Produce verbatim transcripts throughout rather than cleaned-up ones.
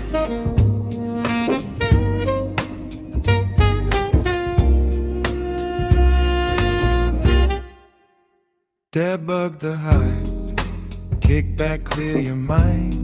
Debug the hype, kick back, clear your mind.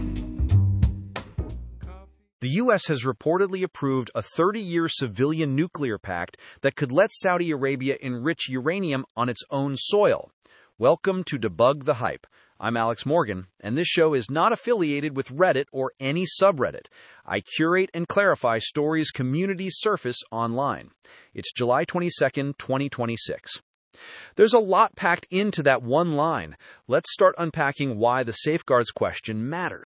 The U S has reportedly approved a thirty-year civilian nuclear pact that could let Saudi Arabia enrich uranium on its own soil. Welcome to Debug the Hype. I'm Alex Morgan, and this show is not affiliated with Reddit or any subreddit. I curate and clarify stories communities surface online. It's July twenty-second, twenty twenty-six. There's a lot packed into that one line. Let's start unpacking why the safeguards question matters.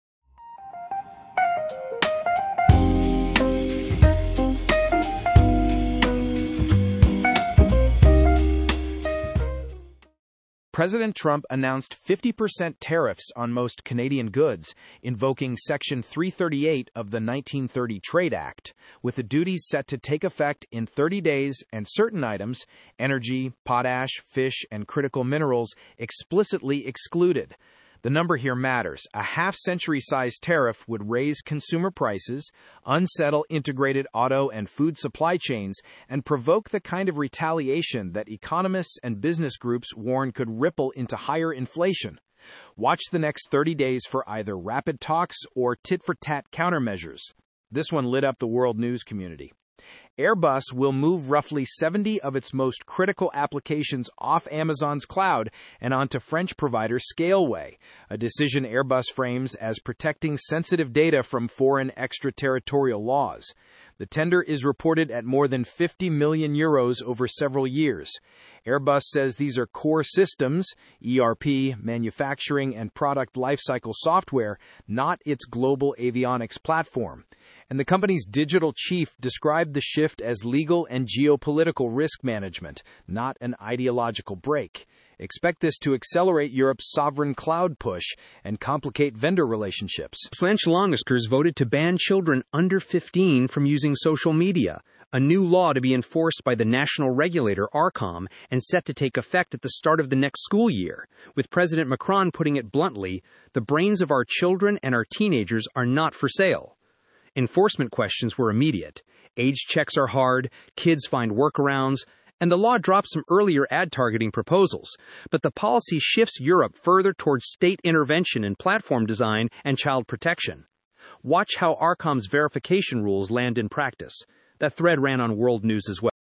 President Trump announced fifty percent tariffs on most Canadian goods, invoking Section three thirty-eight of the nineteen thirty Trade Act, with the duties set to take effect in thirty days and certain items, energy, potash, fish, and critical minerals, explicitly excluded. The number here matters. A half-century-sized tariff would raise consumer prices, unsettle integrated auto and food supply chains, and provoke the kind of retaliation that economists and business groups warn could ripple into higher inflation. Watch the next thirty days for either rapid talks or tit-for-tat countermeasures. This one lit up the world news community. Airbus will move roughly seventy of its most critical applications off Amazon's cloud and onto French provider Scaleway, a decision Airbus frames as protecting sensitive data from foreign extraterritorial laws. The tender is reported at more than fifty million euros over several years. Airbus says these are core systems, E R P, manufacturing, and product lifecycle software, not its global avionics platform. And the company's digital chief described the shift as legal and geopolitical risk management, not an ideological break. Expect this to accelerate Europe's sovereign cloud push and complicate vendor relationships. French lawmakers voted to ban children under fifteen from using social media, a new law to be enforced by the national regulator ARCOM and set to take effect at the start of the next school year, with President Macron putting it bluntly, the brains of our children and our teenagers are not for sale. Enforcement questions were immediate. Age checks are hard, kids find workarounds, and the law drops some earlier ad-targeting proposals. But the policy shifts Europe further towards state intervention in platform design and child protection. Watch how ARCOM's verification rules land in practice. That thread ran on World News as well.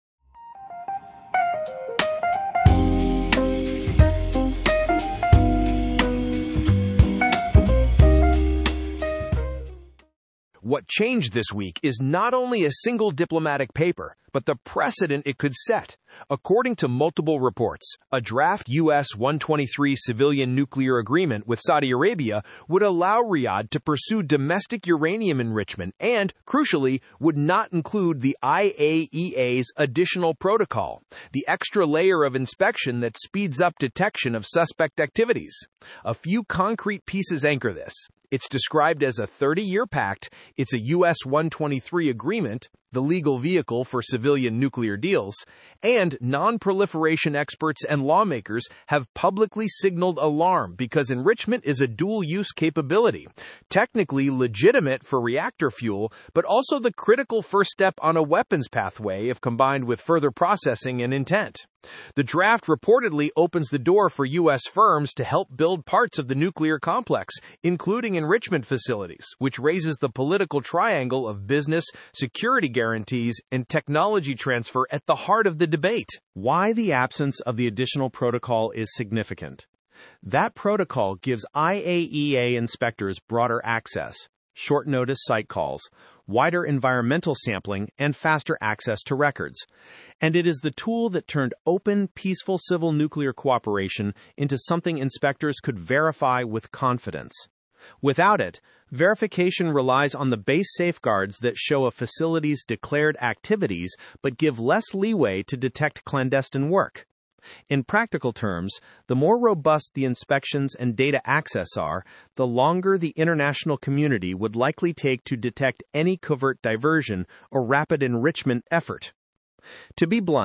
What changed this week is not only a single diplomatic paper, but the precedent it could set. According to multiple reports, a draft U S one twenty-three civilian nuclear agreement with Saudi Arabia would allow Riyadh to pursue domestic uranium enrichment and, crucially, would not include the I A E A's additional protocol, the extra layer of inspection that speeds up detection of suspect activities. A few concrete pieces anchor this. It's described as a thirty-year pact, it's a U S one twenty-three agreement, the legal vehicle for civilian nuclear deals, and non-proliferation experts and lawmakers have publicly signaled alarm because enrichment is a dual-use capability, technically legitimate for reactor fuel, but also the critical first step on a weapons pathway if combined with further processing and intent. The draft reportedly opens the door for U S firms to help build parts of the nuclear complex, including enrichment facilities, which raises the political triangle of business, security guarantees, and technology transfer at the heart of the debate. Why the absence of the additional protocol is significant. That protocol gives I A E A inspectors broader access, short-notice site calls, wider environmental sampling, and faster access to records. And it is the tool that turned open, peaceful civil nuclear cooperation into something inspectors could verify with confidence. Without it, verification relies on the base safeguards that show a facility's declared activities but give less leeway to detect clandestine work. In practical terms, the more robust the inspections and data access are, the longer the international community would likely take to detect any covert diversion or rapid enrichment effort. To be blunt,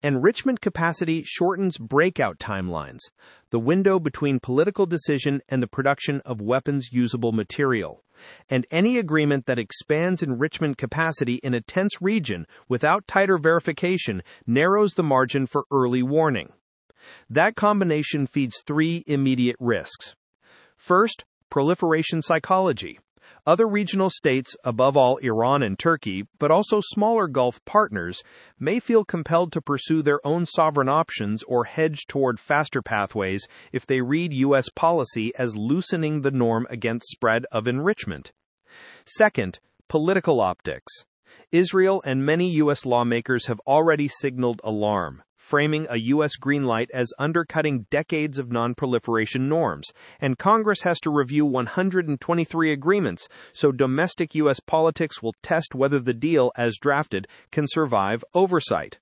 Enrichment capacity shortens breakout timelines, the window between political decision and the production of weapons-usable material. And any agreement that expands enrichment capacity in a tense region without tighter verification narrows the margin for early warning. That combination feeds three immediate risks. First, proliferation psychology. Other regional states, above all Iran and Turkey, but also smaller Gulf partners, may feel compelled to pursue their own sovereign options or hedge toward faster pathways if they read U S policy as loosening the norm against spread of enrichment. Second, political optics. Israel and many U S lawmakers have already signaled alarm, framing a U S green light as undercutting decades of non-proliferation norms, and Congress has to review one hundred twenty-three agreements, so domestic U S politics will test whether the deal, as drafted, can survive oversight.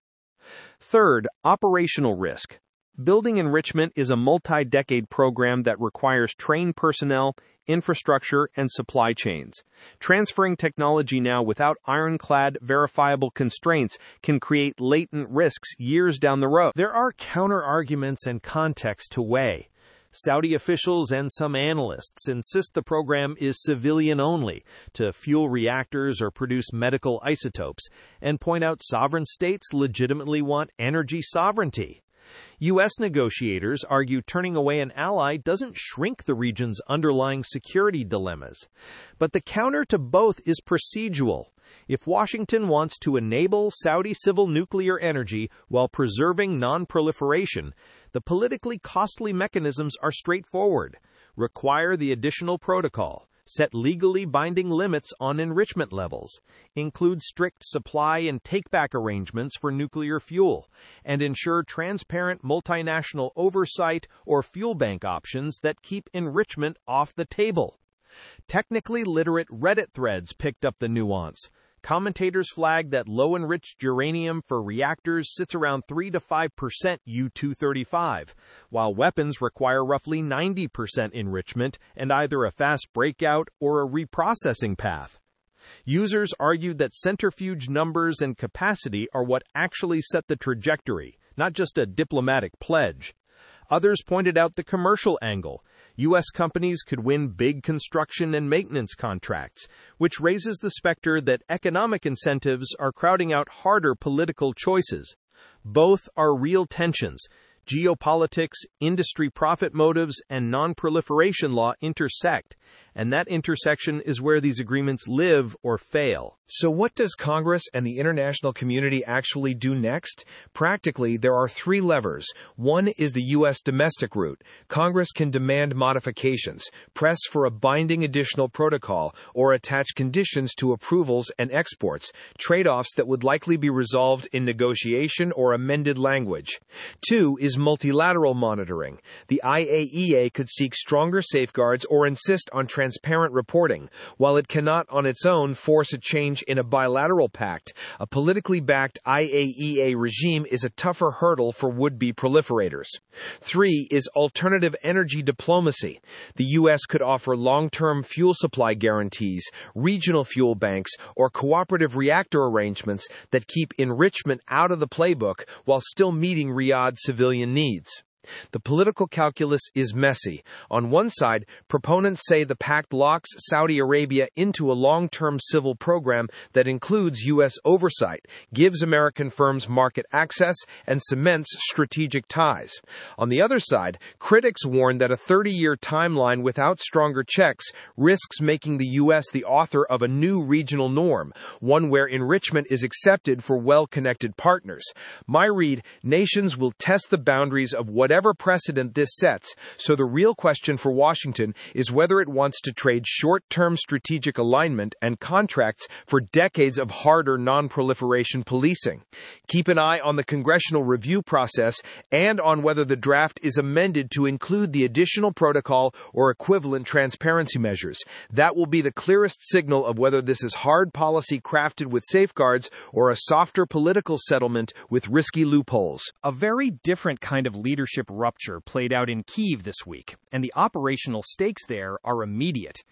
Third, operational risk. Building enrichment is a multi-decade program that requires trained personnel, infrastructure, and supply chains. Transferring technology now without ironclad, verifiable constraints can create latent risks years down the road. There are counter-arguments and context to weigh. Saudi officials and some analysts insist the program is civilian-only, to fuel reactors or produce medical isotopes, and point out sovereign states legitimately want energy sovereignty. U S negotiators argue turning away an ally doesn't shrink the region's underlying security dilemmas. But the counter to both is procedural. If Washington wants to enable Saudi civil nuclear energy while preserving non-proliferation, the politically costly mechanisms are straightforward. Require the additional protocol. Set legally binding limits on enrichment levels, include strict supply and take-back arrangements for nuclear fuel, and ensure transparent multinational oversight or fuel bank options that keep enrichment off the table. Technically literate Reddit threads picked up the nuance. Commentators flagged that low-enriched uranium for reactors sits around three to five percent U two thirty-five, while weapons require roughly ninety percent enrichment and either a fast breakout or a reprocessing path. Users argued that centrifuge numbers and capacity are what actually set the trajectory, not just a diplomatic pledge. Others pointed out the commercial angle. U S companies could win big construction and maintenance contracts, which raises the specter that economic incentives are crowding out harder political choices. Both are real tensions. Geopolitics, industry profit motives, and non-proliferation law intersect, and that intersection is where these agreements live or fail. So what does Congress and the international community actually do next? Practically, there are three levers. One is the U S domestic route. Congress can demand modifications, press for a binding additional protocol, or attach conditions to approvals and exports, trade-offs that would likely be resolved in negotiation or amended language. Two is multilateral monitoring. The I A E A could seek stronger safeguards or insist on transparent reporting, while it cannot on its own force a change in a bilateral pact. A politically backed I A E A regime is a tougher hurdle for would-be proliferators. Three is alternative energy diplomacy. The U S could offer long-term fuel supply guarantees, regional fuel banks, or cooperative reactor arrangements that keep enrichment out of the playbook while still meeting Riyadh civilian needs. The political calculus is messy. On one side, proponents say the pact locks Saudi Arabia into a long-term civil program that includes U S oversight, gives American firms market access, and cements strategic ties. On the other side, critics warn that a thirty-year timeline without stronger checks risks making the U S the author of a new regional norm, one where enrichment is accepted for well-connected partners. My read, nations will test the boundaries of what Whatever precedent this sets, so the real question for Washington is whether it wants to trade short-term strategic alignment and contracts for decades of harder non-proliferation policing. Keep an eye on the congressional review process and on whether the draft is amended to include the additional protocol or equivalent transparency measures. That will be the clearest signal of whether this is hard policy crafted with safeguards or a softer political settlement with risky loopholes. A very different kind of leadership rupture played out in Kyiv this week, and the operational stakes there are immediate.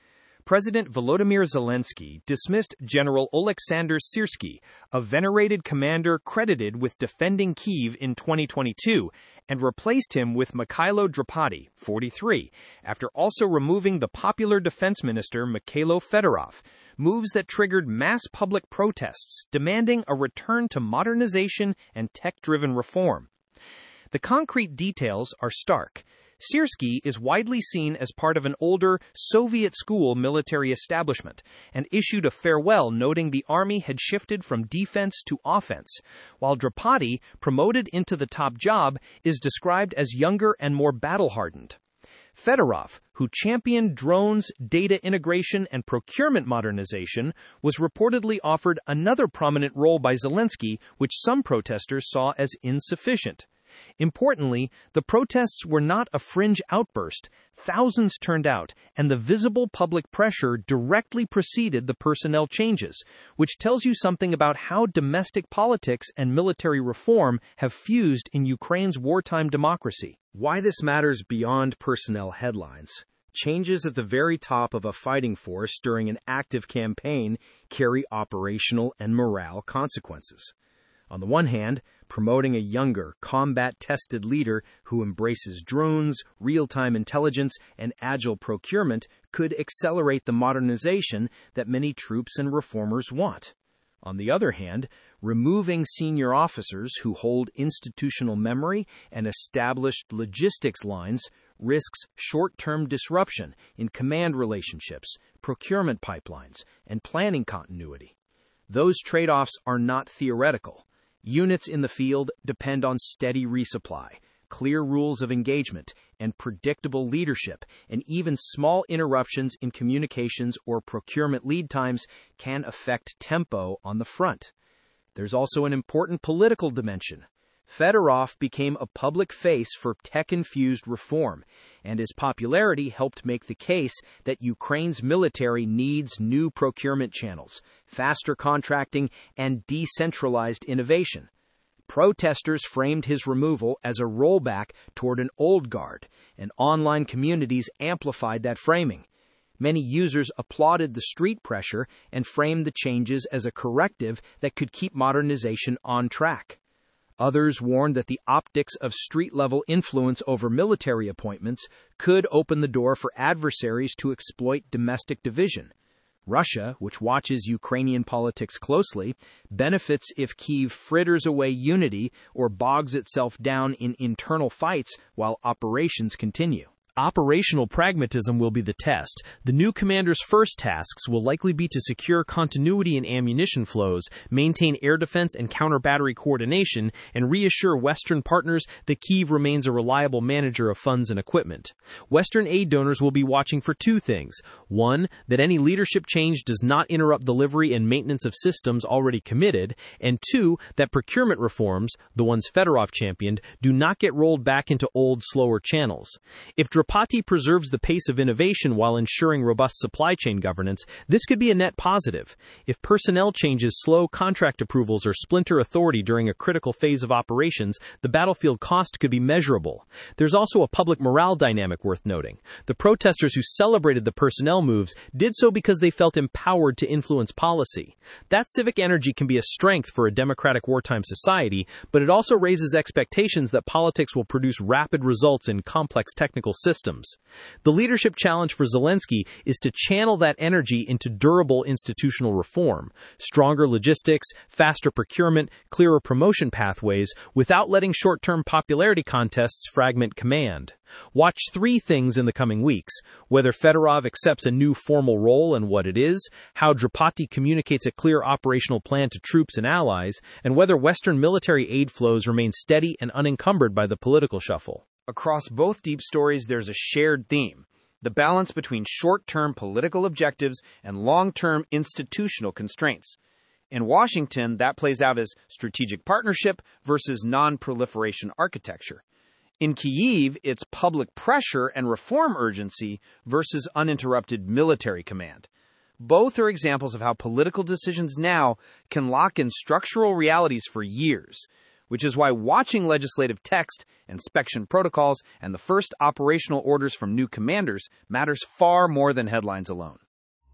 President Volodymyr Zelensky dismissed General Oleksandr Syrskyi, a venerated commander credited with defending Kyiv in twenty twenty-two, and replaced him with Mikhailo Drapati, forty-three, after also removing the popular defense minister Mikhailo Fedorov, moves that triggered mass public protests demanding a return to modernization and tech-driven reform. The concrete details are stark. Syrskyi is widely seen as part of an older Soviet school military establishment and issued a farewell noting the army had shifted from defense to offense, while Drapati, promoted into the top job, is described as younger and more battle-hardened. Fedorov, who championed drones, data integration, and procurement modernization, was reportedly offered another prominent role by Zelensky, which some protesters saw as insufficient. Importantly, the protests were not a fringe outburst. Thousands turned out, and the visible public pressure directly preceded the personnel changes, which tells you something about how domestic politics and military reform have fused in Ukraine's wartime democracy. Why this matters beyond personnel headlines. Changes at the very top of a fighting force during an active campaign carry operational and morale consequences. On the one hand, promoting a younger, combat-tested leader who embraces drones, real-time intelligence, and agile procurement could accelerate the modernization that many troops and reformers want. On the other hand, removing senior officers who hold institutional memory and established logistics lines risks short-term disruption in command relationships, procurement pipelines, and planning continuity. Those trade-offs are not theoretical. Units in the field depend on steady resupply, clear rules of engagement, and predictable leadership, and even small interruptions in communications or procurement lead times can affect tempo on the front. There's also an important political dimension. Fedorov became a public face for tech-infused reform, and his popularity helped make the case that Ukraine's military needs new procurement channels, faster contracting, and decentralized innovation. Protesters framed his removal as a rollback toward an old guard, and online communities amplified that framing. Many users applauded the street pressure and framed the changes as a corrective that could keep modernization on track. Others warned that the optics of street-level influence over military appointments could open the door for adversaries to exploit domestic division. Russia, which watches Ukrainian politics closely, benefits if Kyiv fritters away unity or bogs itself down in internal fights while operations continue. Operational pragmatism will be the test. The new commander's first tasks will likely be to secure continuity in ammunition flows, maintain air defense and counter-battery coordination, and reassure Western partners that Kyiv remains a reliable manager of funds and equipment. Western aid donors will be watching for two things. One, that any leadership change does not interrupt delivery and maintenance of systems already committed, and two, that procurement reforms, the ones Fedorov championed, do not get rolled back into old, slower channels. If Drapati preserves the pace of innovation while ensuring robust supply chain governance, this could be a net positive. If personnel changes slow contract approvals or splinter authority during a critical phase of operations, the battlefield cost could be measurable. There's also a public morale dynamic worth noting. The protesters who celebrated the personnel moves did so because they felt empowered to influence policy. That civic energy can be a strength for a democratic wartime society, but it also raises expectations that politics will produce rapid results in complex technical systems. Systems. The leadership challenge for Zelensky is to channel that energy into durable institutional reform, stronger logistics, faster procurement, clearer promotion pathways, without letting short-term popularity contests fragment command. Watch three things in the coming weeks: whether Fedorov accepts a new formal role and what it is, how Drapati communicates a clear operational plan to troops and allies, and whether Western military aid flows remain steady and unencumbered by the political shuffle. Across both deep stories, there's a shared theme: the balance between short-term political objectives and long-term institutional constraints. In Washington, that plays out as strategic partnership versus non-proliferation architecture. In Kyiv, it's public pressure and reform urgency versus uninterrupted military command. Both are examples of how political decisions now can lock in structural realities for years, which is why watching legislative text, inspection protocols, and the first operational orders from new commanders matters far more than headlines alone.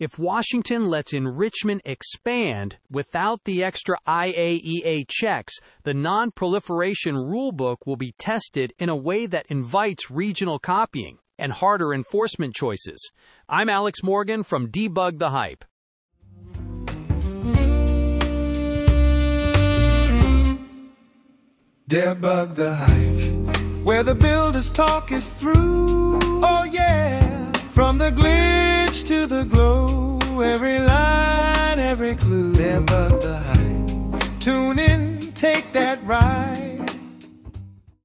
If Washington lets enrichment expand without the extra I A E A checks, the Non-Proliferation Rulebook will be tested in a way that invites regional copying and harder enforcement choices. I'm Alex Morgan from Debug the Hype. Debug the Hype, where the builders talk it through. Oh yeah, from the glitch to the glow.